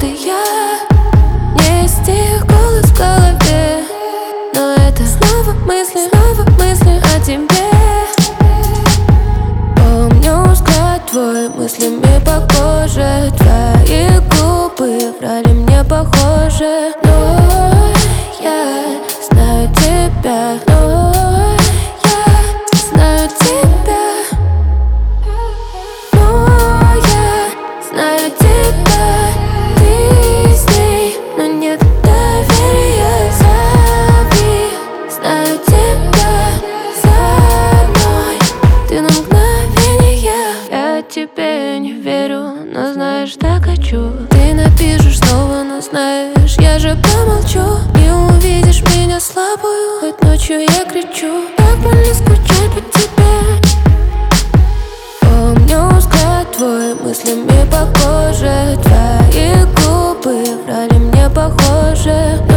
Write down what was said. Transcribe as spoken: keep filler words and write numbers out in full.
это я. Не из тех голос в голове, но это снова мысли, снова мысли о тебе. Помню взгляд твой, мыслями по коже. Твои губы врали мне похоже. Но я знаю тебя, но я знаю тебя. Но я знаю тебя. Ты с ней, но нет доверия. Зови, знаю тебя за мной. Ты на мгновение. Я тебе не верю, но знаешь, так хочу. Ты напишешь снова, но знаешь, я же помолчу. Не увидишь меня слабую, хоть ночью я кричу. Так больно скучать по тебе. Помню взгляд твой, мыслями по коже. Твои губы врали мне похоже.